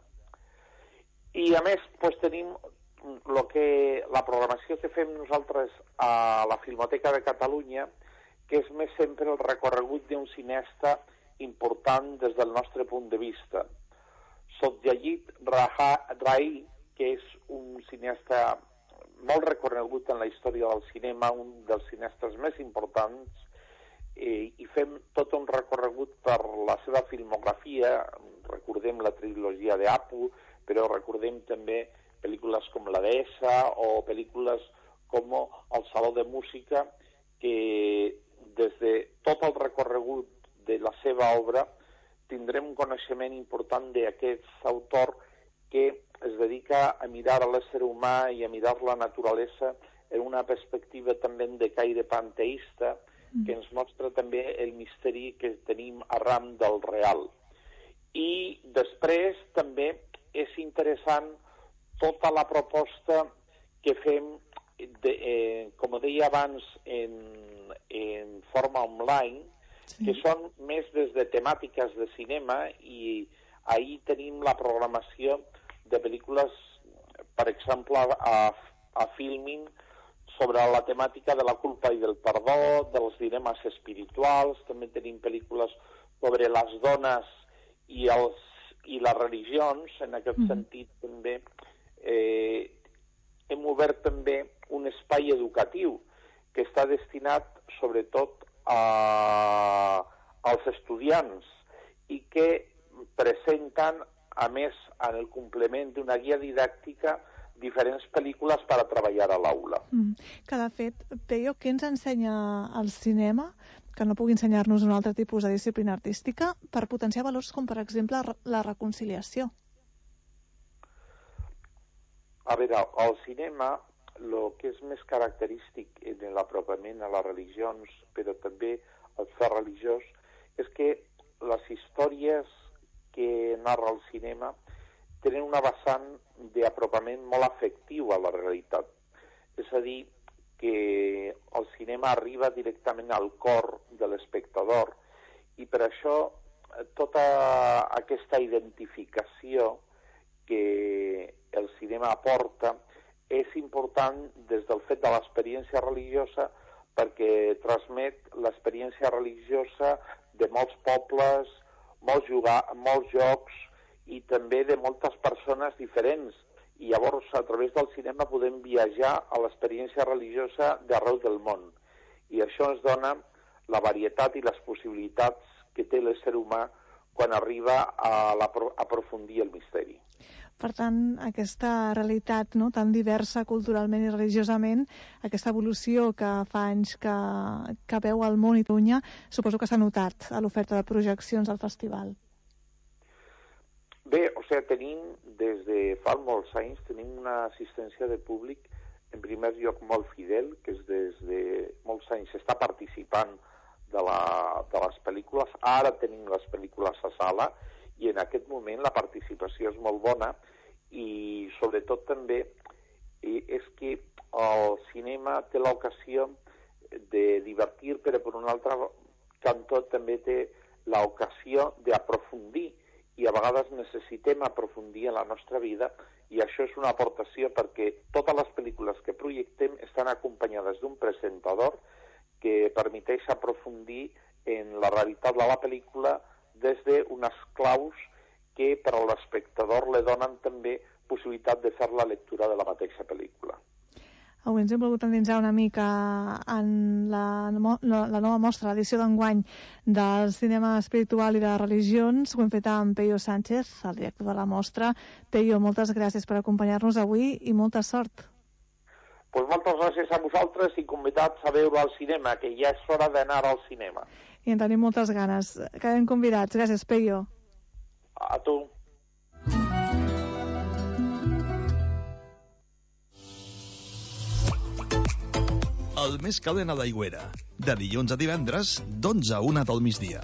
I a més, doncs, tenim lo que, la programació que fem nosaltres a la Filmoteca de Catalunya, que és més sempre el recorregut d'un cinesta important des del nostre punt de vista. Satyajit Ray, que és un cineasta molt reconegut en la història del cinema, un dels cineastes més importants, eh, i fem tot un recorregut per la seva filmografia. Recordem la trilogia d'Apu, però recordem també pel·lícules com La Deessa o pel·lícules com El Saló de Música, que des de tot el recorregut de la seva obra tindrem un coneixement important d'aquest autor que es dedica a mirar a l'ésser humà i a mirar la naturalesa en una perspectiva també de caire panteista, que ens mostra també el misteri que tenim arran del real. I després també és interessant tota la proposta que fem, de, eh, com deia abans, en, en forma online, sí. que són més des de temàtiques de cinema, i ahir tenim la programació de pel·lícules, per exemple, a, a Filmin, sobre la temàtica de la culpa i del perdó, dels dilemes espirituals. També tenim pel·lícules sobre les dones i, els, i les religions. En aquest mm. sentit, també eh, hem obert també un espai educatiu que està destinat sobretot a, als estudiants i que presenten, a més, en el complement d'una guia didàctica, diferents pel·lícules per a treballar a l'aula. Mm. Que, de fet, Peyo, què ens ensenya el cinema que no pugui ensenyar-nos un altre tipus de disciplina artística per potenciar valors com, per exemple, la reconciliació? A veure, al cinema, el que és més característic en l'apropament a les religions, però també al fer religiós, és que les històries que narra el cinema tenen una vessant d'apropament molt afectiu a la realitat. És a dir, que el cinema arriba directament al cor de l'espectador, i per això tota aquesta identificació que el cinema aporta és important des del fet de l'experiència religiosa, perquè transmet l'experiència religiosa de molts pobles, molts, jugar, molts jocs, i també de moltes persones diferents. I llavors, a través del cinema, podem viatjar a l'experiència religiosa d'arreu del món. I això ens dona la varietat i les possibilitats que té l'ésser humà quan arriba a, la, a aprofundir el misteri. Per tant, aquesta realitat, no, tan diversa culturalment i religiosament, aquesta evolució que fa anys que, que veu el món i Catalunya, suposo que s'ha notat a l'oferta de projeccions al festival. Bé, o sigui, tenim, des de fa molts anys, tenim una assistència de públic, en primer lloc, molt fidel, que és des de molts anys està participant de, la, de les pel·lícules. Ara tenim les pel·lícules a sala, i en aquest moment la participació és molt bona, i sobretot també és que el cinema té l'ocasió de divertir, però per un altre cantó també té l'ocasió d'aprofundir, i a vegades necessitem aprofundir en la nostra vida, i això és una aportació perquè totes les pel·lícules que projectem estan acompanyades d'un presentador que permeteix aprofundir en la realitat de la pel·lícula des d'unes claus que per a l'espectador li donen també possibilitat de fer la lectura de la mateixa pel·lícula. Avui ens hem volgut endinsar una mica en la, la, la nova mostra, l'edició d'enguany del cinema espiritual i de religions. Ho hem fet amb Peyo Sánchez, el director de la mostra. Peyo, moltes gràcies per acompanyar-nos avui i molta sort. Pues moltes gràcies a vosaltres i convidats a veure al cinema, que ja és hora d'anar al cinema. I en tenim moltes ganes. Quedem convidats. Gràcies, Peyo. A tu. El més calent a l'Aigüera, de dilluns a divendres, d'onze a una del migdia.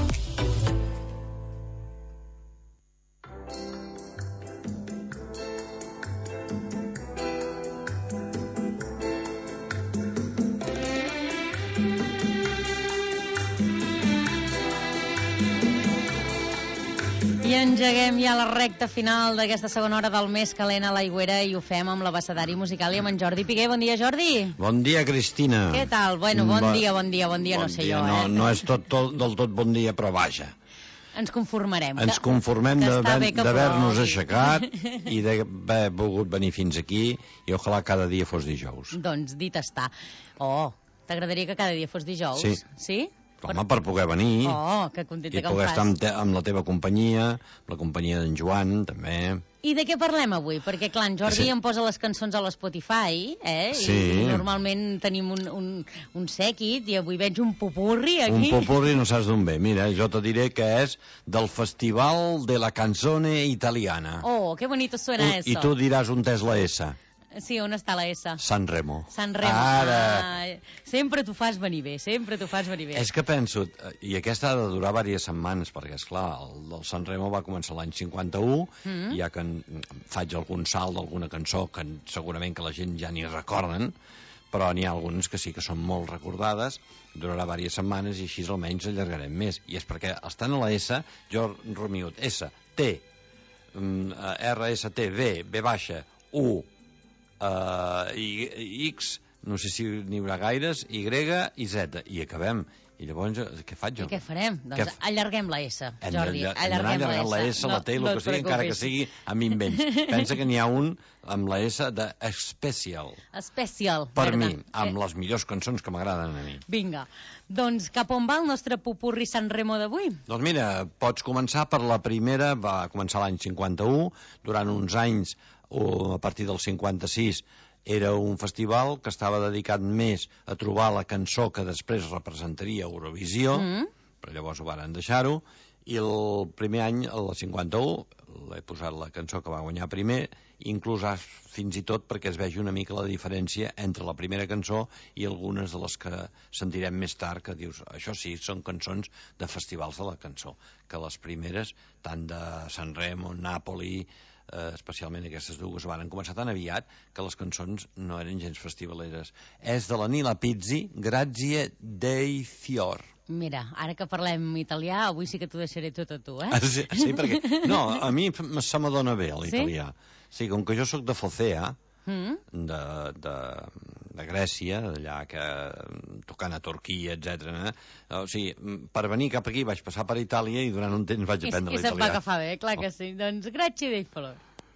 I engeguem ja la recta final d'aquesta segona hora del Més Calent a l'Aigüera, i ho fem amb l'abecedari musical i amb en Jordi Piqué. Bon dia, Jordi. Bon dia, Cristina. Què tal? Bueno, bon Va... dia, bon dia, bon dia, bon no sé dia. jo, no, eh? No és tot, tot, del tot bon dia, però vaja. Ens conformarem. Ens conformem d'haver-nos aixecat i d'haver pogut venir fins aquí, i ojalà cada dia fos dijous. Doncs dit està. Oh, t'agradaria que cada dia fos dijous? Sí. Sí? Home, per poder venir. Oh, que contenta que em fas. I poder estar amb, te, amb la teva companyia, la companyia d'en Joan, també. I de què parlem avui? Perquè, clar, en Jordi sí. em posa les cançons a l'Spotify, eh? Sí. I normalment tenim un, un, un sèquit, i avui veig un popurri aquí. Un popurri no saps d'on ve. Mira, jo te diré que és del Festival de la Canzone Italiana. Oh, que bonito suena I, eso. I tu diràs on és la S. Sí, on està la S? San Remo. San Remo. Ara. Ah, sempre t'ho fas venir bé, sempre t'ho fas venir bé. És que penso, i aquesta ha de durar diverses setmanes, perquè, esclar, el del San Remo va començar l'any cinquanta-u, Mm. ja que en, faig algun salt d'alguna cançó que segurament que la gent ja ni recorden, però n'hi ha algunes que sí que són molt recordades, durarà diverses setmanes i així almenys allargarem més. I és perquè estan a la S, jo rumiut, S, T, R, S, T, V, V baixa, U, uh, i, X, no sé si n'hi haurà gaires, Y i Z, i acabem. I llavors, què faig jo? I què farem? Doncs Què... allarguem la S, Hem Jordi. de, hem d'anar allargant la S, la T, no, el que sigui, encara que sigui amb invents. Pensa que n'hi ha un amb la S de Special. Special, per verda. mi, amb eh. les millors cançons que m'agraden a mi. Vinga, doncs cap on va el nostre popurri San Remo d'avui? Doncs mira, pots començar per la primera, va començar l'any cinquanta-u, durant uns anys, o a partir del cinquanta-sis, era un festival que estava dedicat més a trobar la cançó que després representaria Eurovisió, mm. però llavors ho varen deixar-ho, i el primer any, el cinquanta-u, l'he posat la cançó que va guanyar primer, inclús fins i tot perquè es vegi una mica la diferència entre la primera cançó i algunes de les que sentirem més tard, que dius, això sí, són cançons de festivals de la cançó, que les primeres, tant de San Remo, Napoli, eh, especialment aquestes dues, van començar tan aviat que les cançons no eren gens festivaleres. És de la Nila Pizzi, Grazie dei Fior. Mira, ara que parlem italià, avui sí que t'ho deixaré tot a tu, eh? Ah, sí, sí, perquè... No, a mi se m'adona bé l'italià. Sí? Sí, com que jo sóc de Focea, mm. de, de, de Grècia, d'allà que tocant a Turquia, etcètera. O sigui, per venir cap aquí vaig passar per Itàlia i durant un temps vaig aprendre l'italià. I se't va agafar bé, clar que sí. Doncs Grazie dei Fior.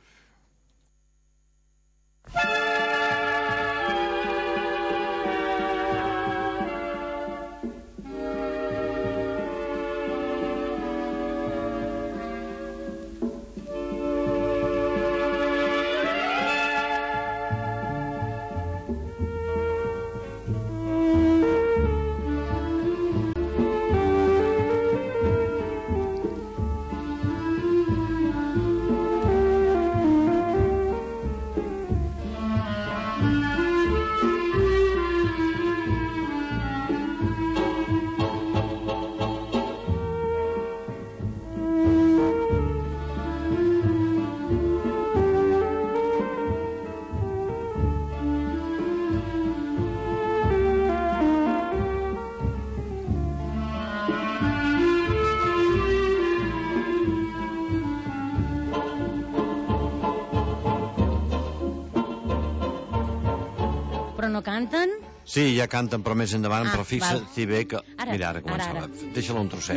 No canten? Sí, ja canten, però més endavant, ah, però fixa't bé que... Ara, mira, ara començava. Deixa-la un trosset.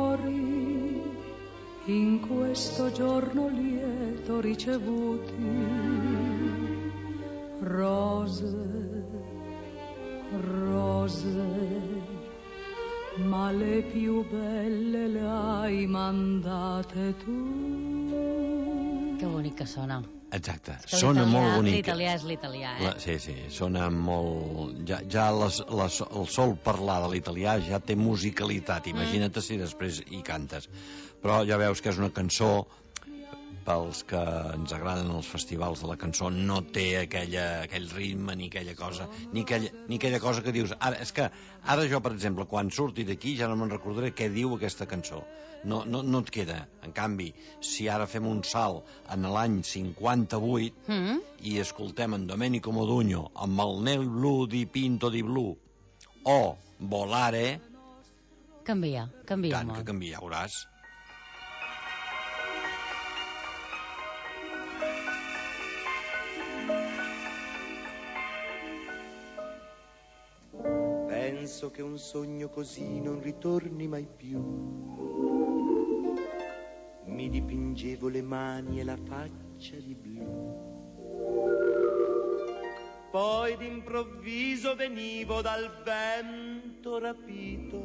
In questo giorno lieto ricevuti rose, rose, ma le più belle le hai mandate tu. Que bonic que sona. Exacte, sona molt bonic. L'italià és l'italià, eh? La, sí, sí, sona molt... Ja, ja les, les, el sol parlar de l'italià ja té musicalitat, imagina't mm. si després hi cantes. Però ja veus que és una cançó, pels que ens agraden els festivals de la cançó, no té aquella, aquell ritme ni aquella cosa, ni aquella, ni aquella cosa que dius... Ara, és que ara jo, per exemple, quan surti d'aquí ja no me'n recordaré què diu aquesta cançó. No, no, no et queda. En canvi, si ara fem un salt en l'any cinquanta-vuit mm. i escoltem en Domenico Modugno amb el Nel blu di pinto di blu o Volare... Canvia, canvia tant molt. Que canvia, ja veuràs. Penso che un sogno così non ritorni mai più. Mi dipingevo le mani e la faccia di blu. Poi d'improvviso venivo dal vento rapito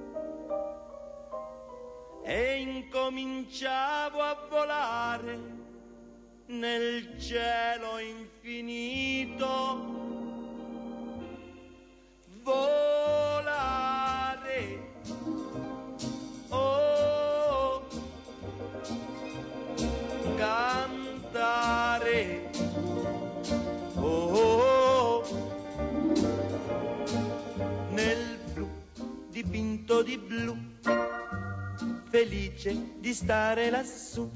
e incominciavo a volare nel cielo infinito. Volare, oh, cantare, di blu, felice di stare lassù.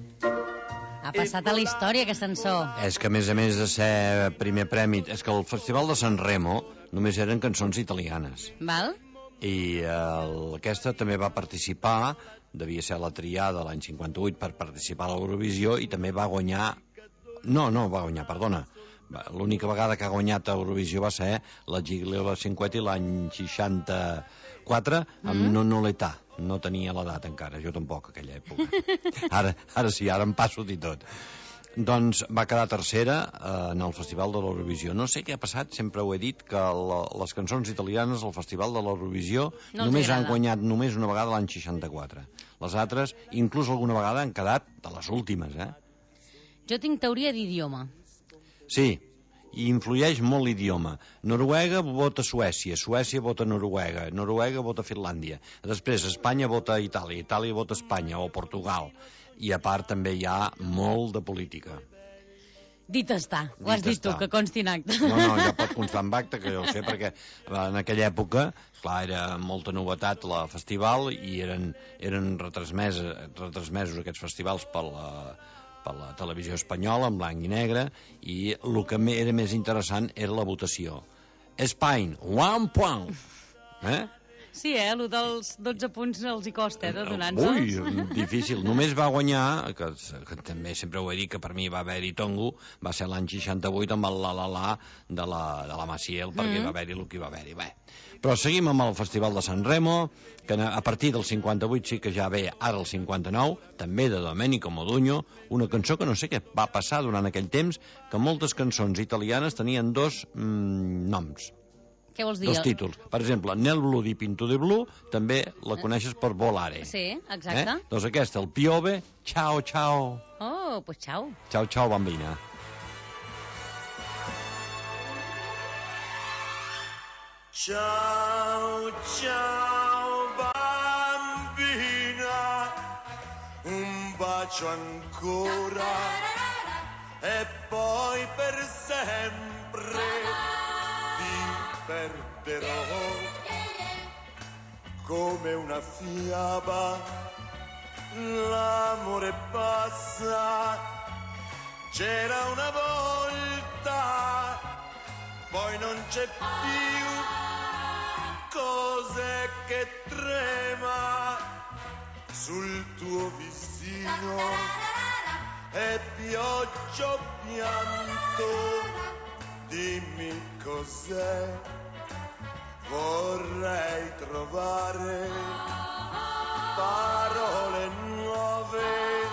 Ha passat a la història, aquesta cançó. És que, a més a més de ser primer premi... És que el Festival de San Remo només eren cançons italianes. Val? I el, aquesta també va participar, devia ser la triada l'any cinquanta-vuit per participar a l'Eurovisió, i també va guanyar... No, no va guanyar, perdona. L'única vegada que ha guanyat a Eurovisió va ser la Gigliola Cinquetti l'any seixanta-quatre amb mm. Nonoleta. No tenia l'edat encara, jo tampoc, aquella època. Ara, ara sí, ara em passo i tot. Doncs va quedar tercera eh, en el Festival de l'Eurovisió. No sé què ha passat, sempre ho he dit, que la, les cançons italianes al Festival de l'Eurovisió no només han guanyat només una vegada l'any seixanta-quatre. Les altres, inclús alguna vegada, han quedat de les últimes, eh? Jo tinc teoria d'idioma. Sí, i influeix molt l'idioma. Noruega vota Suècia, Suècia vota Noruega, Noruega vota Finlàndia. Després Espanya vota Itàlia, Itàlia vota Espanya o Portugal. I a part també hi ha molt de política. Dit està, ho dit has dit està. Tu, que consti en acte. No, no, ja pot constar en acte, que jo ho sé, perquè en aquella època, clar, era molta novetat la festival i eren, eren retransmesos, retransmesos aquests festivals per la... per la televisió espanyola, en blanc i negre, i el que era més interessant era la votació. Espanya, one point! Eh? Sí, eh? El dels dotze punts els hi costa, eh, de donar-nos. Ui, difícil. Només va guanyar, que, que també sempre ho he dit, que per mi va haver-hi tongo, va ser l'any seixanta-vuit amb el la-la-la de la, de la Maciel, perquè mm. va haver-hi el que va haver-hi. Bé. Però seguim amb el Festival de San Remo, que a partir del cinquanta-vuit sí que ja ve ara el cinquanta-nou, també de Domenico Modugno, una cançó que no sé què va passar durant aquell temps, que moltes cançons italianes tenien dos mm, noms. Què vols dir? Dos títols. Per exemple, Nel blu di Pinto di blu, també la coneixes per Volare. Sí, exacte. Eh? Doncs aquesta, el Piove, ciao, ciao. Oh, pues ciao. Ciao, ciao, bambina. Ciao, ciao bambina, un bacio ancora e poi per sempre ti perderò come una fiaba, l'amore passa, c'era una volta, poi non c'è più, cos'è che trema sul tuo visino, e pioggia o pianto, dimmi cos'è, vorrei trovare parole nuove,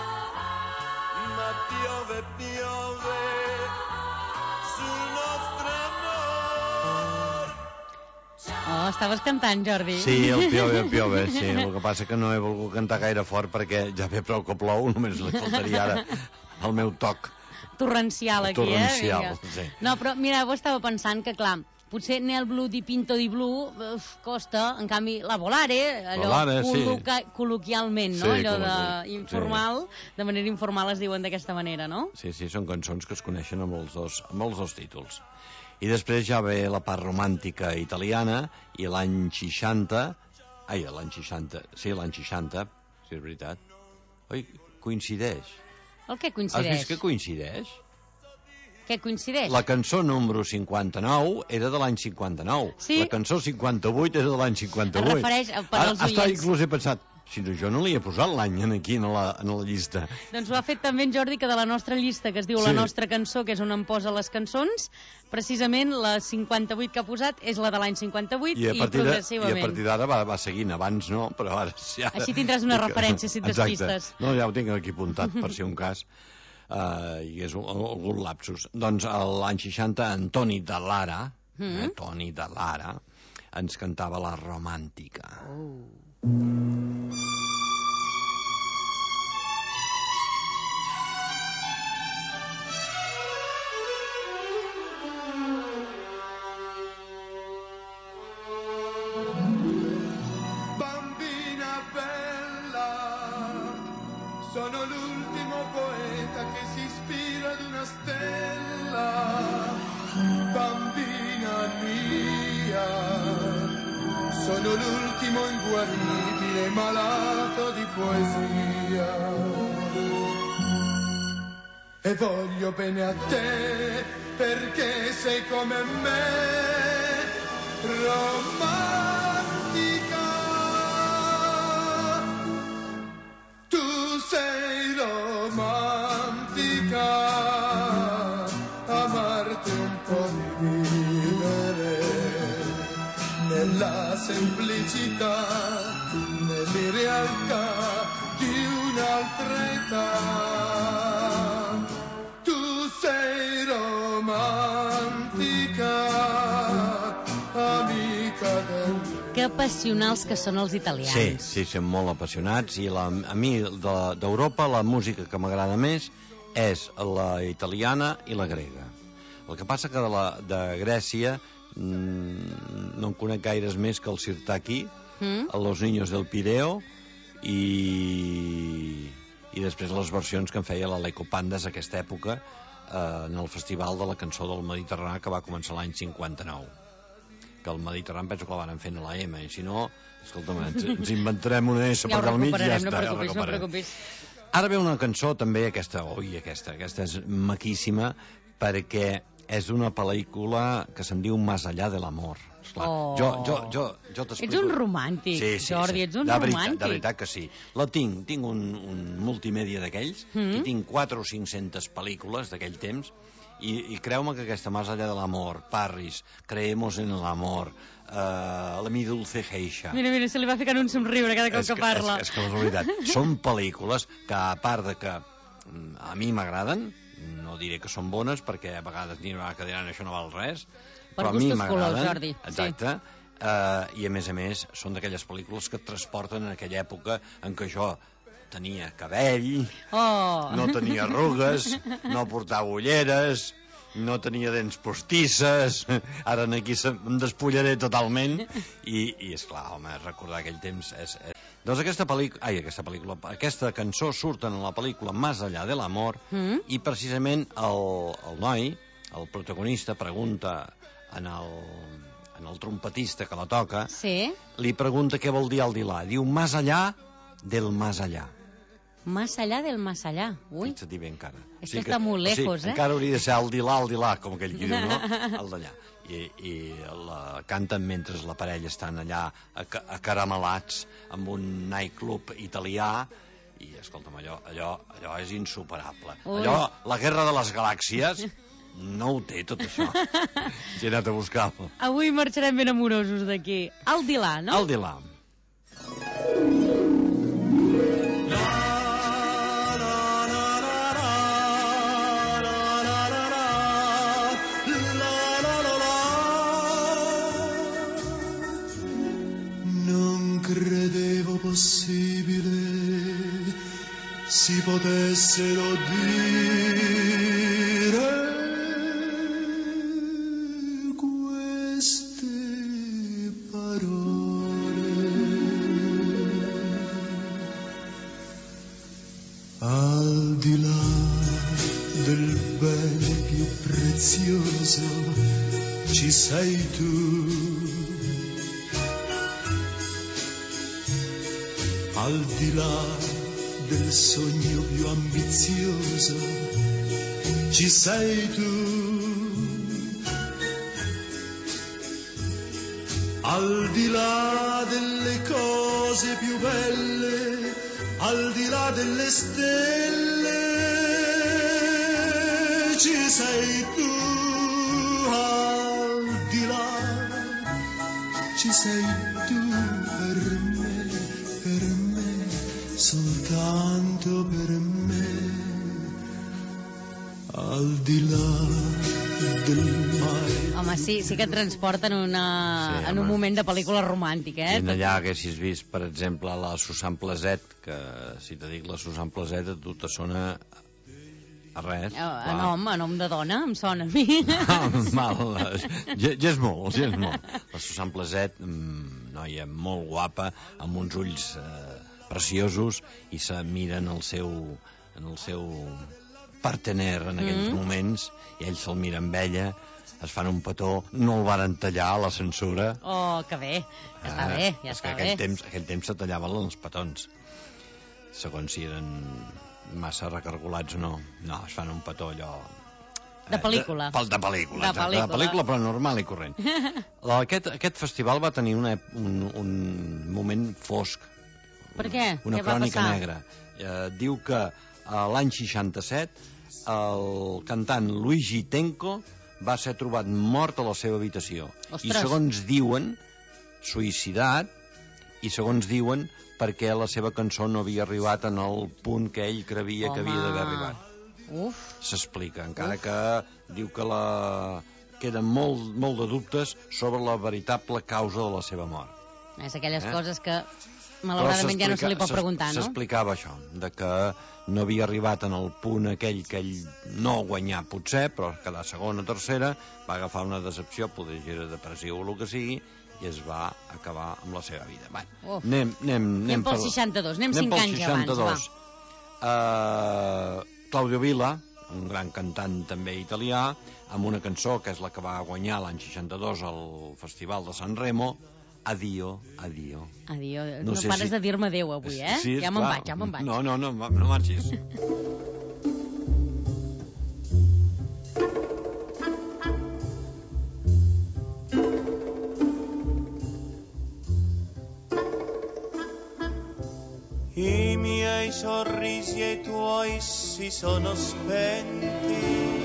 ma piove, piove sul nostro amor. Oh, estaves cantant, Jordi. Sí, el piove, el piove, sí. El que passa que no he volgut cantar gaire fort perquè ja ve prou que plou, només li faltaria ara el meu toc. Torrencial aquí, Torrencial, eh? sí. No, però mira, ho estava pensant que, clar, potser Nel blu di Pinto di blu uf, costa, en canvi, la Volare, allò Volare, col·loca, sí. col·loquialment, no? Sí, allò de informal, sí. De manera informal es diuen d'aquesta manera, no? Sí, sí, són cançons que es coneixen amb els dos, amb els dos títols. I després ja ve la part romàntica italiana, i l'any seixanta... Ai, l'any seixanta... Sí, l'any seixanta, sí, és veritat. Oi, coincideix. El què coincideix? Has vist que coincideix? Què coincideix? La cançó número cinquanta-nou era de l'any cinquanta-nou. Sí? La cançó cinquanta-vuit era de l'any cinquanta-vuit. Es refereix a, per als oients. Hasta inclús he pensat, si no, jo no li he posat l'any aquí en la, en la llista. Doncs ho ha fet també en Jordi, que de la nostra llista, que es diu sí. La nostra cançó, que és on em posa les cançons, precisament la cinquanta-vuit que ha posat és la de l'any cinquanta-vuit i, i progressivament. I a partir d'ara va, va seguint, abans no, però ara sí. Ara... Així tindràs una referència, si et despistes. No, ja ho tinc aquí apuntat, per si un cas. Uh, i és un, algun lapsus. Doncs l'any seixanta, en Toni de Lara, mm. eh, Toni de Lara, ens cantava la romàntica. Oh. Bambina bella, sono l'ultimo poeta che si ispira ad una stella. Bambina mia, sono l'ultimo inguaribile malato di poesia. E voglio bene a te perché sei come me, romantica. Tu sei romantica, amarti un po' di vivere nella semplicità, nell'irrealtà di un'altra età. Tu sei romantica, amica del... Que apassionals que són els italians. Sí, sí, són molt apassionats i la, a mi d'Europa la música que m'agrada més és la italiana i la grega. El que passa que de, la, de Grècia mmm, no en conec gaires més que el Sirtaki, mm? Los Niños del Pireo i, i després les versions que en feia la Leco Pandas a aquesta època eh, en el Festival de la Cançó del Mediterrani que va començar l'any cinquanta-nou. Que el Mediterrani penso que la van fent a la M, i si no, escolta'm, ens, ens inventarem una S ja per al mig i ja està, ja ho recuperarem. Ara ve una cançó també, aquesta, oi, aquesta, aquesta és maquíssima, perquè és una pel·lícula que se'n diu Más allá del amor. Esclar, oh. Jo, jo, jo, jo t'explico... Ets un romàntic, sí, sí, Jordi, sí. Ets un de romàntic. Veritat, de veritat que sí. La tinc, tinc un, un multimèdia d'aquells, mm. i tinc quatre o cinc-centes pel·lícules d'aquell temps, i, i creu-me que aquesta Más allá del amor, Parris, Creemos en el amor, uh, La mi dulce geisha... Mira, mira, se li va ficant un somriure cada cop que, que parla. És, és que és veritat. Són pel·lícules que, a part de que a mi m'agraden, no diré que són bones, perquè a vegades n'hi haurà que diran això no val res, per però a mi m'agraden. Jordi. Exacte. Sí. Uh, I a més a més són d'aquelles pel·lícules que et transporten en aquella època en què jo tenia cabell, oh. no tenia arrugues, no portava ulleres, no tenia dents postisses, ara aquí em despullaré totalment, i, i esclar, home, recordar aquell temps és... és... Doncs aquesta pel·lícula, ai, aquesta pel·lícula, aquesta cançó surt en la pel·lícula Más allá del amor, mm. i precisament el, el noi, el protagonista, pregunta en el, en el trompetista que la toca, sí. li pregunta què vol dir el dilà. Diu, más allá del más allá. Más allá del más allá. Ui. Fixa't bé encara. És que, que està molt lejos, o sigui, eh? Encara hauria de ser el dilà, el dilà, com aquell qui diu, no? El d'allà. I, i la canten mentre la parella estan allà acaramelats amb un nightclub italià i, escolta'm, allò, allò, allò és insuperable. Ui. Allò, la guerra de les galàxies no ho té, tot això. Si he anat a buscar-lo. Avui marxarem ben amorosos d'aquí. El Dilà, no? El Dilà. Possibile si potessero dire queste parole al di là del bene più prezioso ci sei tu. Al di là del sogno più ambizioso ci sei tu. Al di là delle cose più belle, al di là delle stelle ci sei tu. Al di là ci sei tu per me, per me, soltanto per me, al di là del mare. Home, sí, sí que et transporten una, sí, en un moment de pel·lícula romàntica, eh? I allà haguessis vist, per exemple, la Susan Plaset, que si te dic la Susan Plaset a tu te sona a res. A nom, a nom de dona, em sona a mi. No, mal, ja, ja és molt, ja és molt. La Susan Plaset, noia molt guapa, amb uns ulls eh, preciosos, i se mira en el seu, en el seu partener en aquells mm. moments, i ell se'l mira amb ella, es fan un petó, no el varen tallar a la censura. Oh, que bé, ja està bé, ja està bé. Aquell temps, aquell temps se tallaven els petons, segons si eren massa recargolats o no. No, es fan un petó allò... De pel·lícula. De, de pel·lícula, de exacte, pel·lícula. de pel·lícula, però normal i corrent. Aquest, aquest festival va tenir una, un, un moment fosc. Per què? Una què va crònica passar? negra. Eh, diu que a l'any seixanta-set el cantant Luigi Tenco va ser trobat mort a la seva habitació. Ostres. I segons diuen, suïcidat, i segons diuen perquè la seva cançó no havia arribat en el punt que ell creia Home. que havia d'haver arribat. Uf. S'explica, encara Uf. que diu que la... queden molt, molt de dubtes sobre la veritable causa de la seva mort. És aquelles Eh? coses que malauradament ja no se li pot preguntar, no? S'explicava això, de que no havia arribat en el punt aquell que ell no guanyà potser, però quedar segona o tercera, va agafar una decepció, poder era depressió o el que sigui, i es va acabar amb la seva vida. Va, Uf. anem, anem, anem, Anem pel seixanta-dos, anem cinc anys abans, va. Uh, Claudio Vila, un gran cantant també italià, amb una cançó que és la que va guanyar l'any seixanta-dos al Festival de San Remo, Adio, Adio. Adio. No No, sé pares si- de dir-me adéu avui, eh? Sí, ja me'n clar. vaig, ja me'n vaig. No, no, no, no marxis. I miei sorrisi e i tuoi si sono spenti.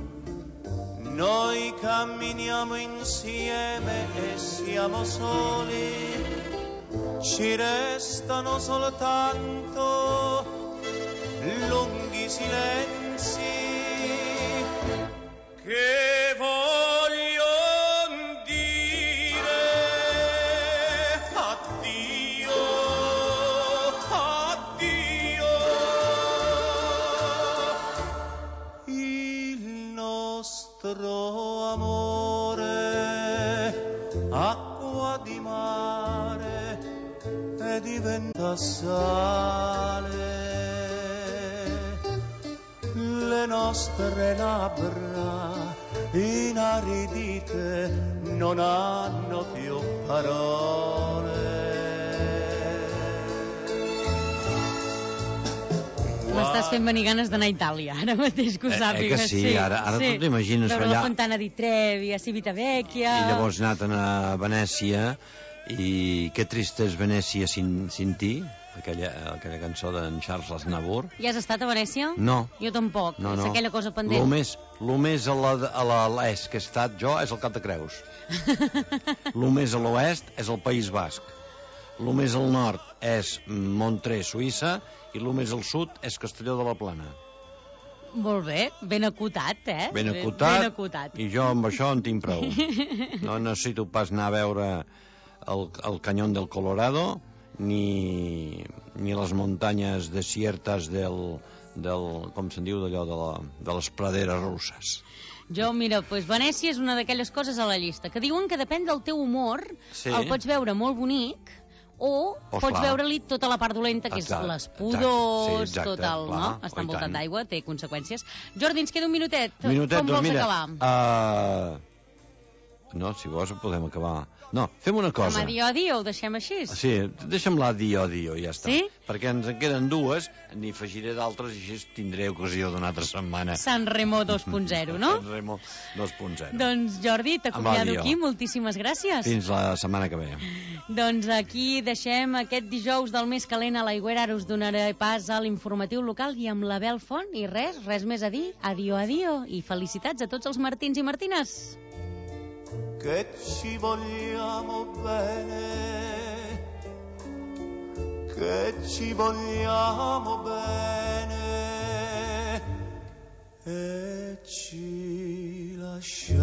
Noi camminiamo insieme e siamo soli. Ci restano soltanto lunghi silenzi che voglio dire addio, addio. Il nostro amore, acqua di mare, e diventa sale. Le nostre labbra inaridite non hanno più parole. M'estàs fent venir ganes d'anar a Itàlia, ara mateix que ho Eh, eh, sàpigues. que sí, ara- ara tu t'imagines Veure allà- la Fontana di Trevi, a Civitavecchia... I llavors anaven a Venècia, i que trista és Venècia sin, sin ti, aquella, aquella cançó d'en Charles Aznavour. Ja has estat a Venècia? No. Jo tampoc, No, és no. aquella cosa pendent. Lo més, lo més a la- a la- a l'est que he estat jo és el Cap de Creus. Lo més a l'oest és el País Basc. Lo més al nord és Montreux, Suïssa, i lo més al sud és Castelló de la Plana. Molt bé, ben acotat, eh? Ben acotat, Ben acotat. i jo amb això en tinc prou. No necessito pas anar a veure el, el canyón del Colorado, ni, ni les muntanyes desiertes del, del com se'n diu, d'allò de, la, de les praderes russes. Jo, mira, doncs Venècia és una d'aquelles coses a la llista, que diuen que depèn del teu humor, Sí. el pots veure molt bonic, o Oh, pots clar. veure-li tota la part dolenta, que Exacte, és les pudors, exacte, sí, exacte, tot el... clar, no? oh, Està i envoltat tant. d'aigua, té conseqüències. Jordi, ens queda un minutet. Minutet, Com doncs vols mira, acabar? uh, no, si vols ho podem acabar. No, fem una cosa. Amb adio, adio, ho deixem així? Sí, deixa'm-la dio, dio, ja està. Sí? Perquè ens en queden dues, n'hi afegiré d'altres i així tindré ocasió d'una altra setmana. San Remo dos punt zero, no? San Remo dos punt zero. Doncs Jordi, t'acomiado adio. aquí, moltíssimes gràcies. Fins la setmana que ve. Doncs aquí deixem aquest dijous del mes calent a l'Aigüera. Ara us donaré pas a l'informatiu local i amb la Bel Font. I res, res més a dir. Adio, adio. I felicitats a tots els Martins i Martines. Che ci vogliamo bene, che ci vogliamo bene e ci lasciamo